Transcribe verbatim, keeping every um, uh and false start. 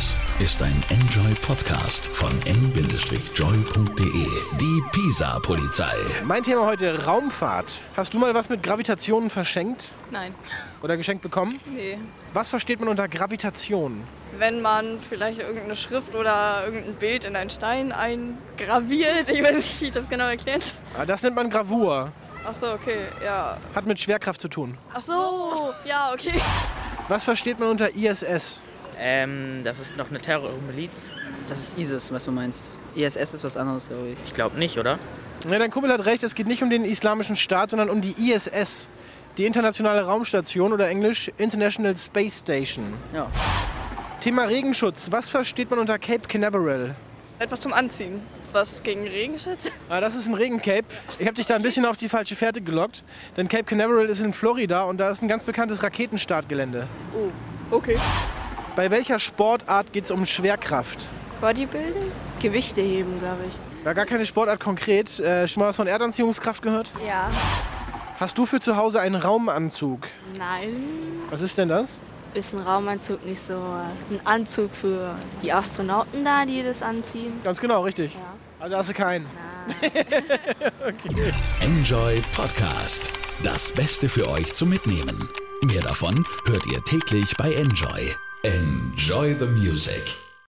Das ist ein Enjoy-Podcast von n joy punkt de. Die Pisa-Polizei. Mein Thema heute: Raumfahrt. Hast du mal was mit Gravitation verschenkt? Nein. Oder geschenkt bekommen? Nee. Was versteht man unter Gravitation? Wenn man vielleicht irgendeine Schrift oder irgendein Bild in einen Stein eingraviert, ich weiß nicht, wie ich das genau erklärt. Ah, das nennt man Gravur. Ach so, okay, ja. Hat mit Schwerkraft zu tun. Ach so, ja, okay. Was versteht man unter I S S? Ähm, das ist noch eine Terrormiliz. Das ist ISIS, was du meinst. I S S ist was anderes, glaube ich. Ich glaube nicht, oder? Ja, dein Kumpel hat recht, es geht nicht um den Islamischen Staat, sondern um die I S S. Die Internationale Raumstation oder englisch International Space Station. Ja. Thema Regenschutz. Was versteht man unter Cape Canaveral? Etwas zum Anziehen. Was gegen Regenschutz? Ah, das ist ein Regencape. Ich habe dich da ein bisschen auf die falsche Fährte gelockt. Denn Cape Canaveral ist in Florida und da ist ein ganz bekanntes Raketenstartgelände. Oh, okay. Bei welcher Sportart geht es um Schwerkraft? Bodybuilding? Gewichte heben, glaube ich. Ja, gar keine Sportart konkret. Äh, schon mal was von Erdanziehungskraft gehört? Ja. Hast du für zu Hause einen Raumanzug? Nein, Was ist denn das? ist ein Raumanzug nicht so ein Anzug für die Astronauten da, die das anziehen? Ganz genau, richtig. Ja. Also hast du keinen. Nein. Okay. Enjoy Podcast. Das Beste für euch zum Mitnehmen. Mehr davon hört ihr täglich bei Enjoy. Enjoy the music.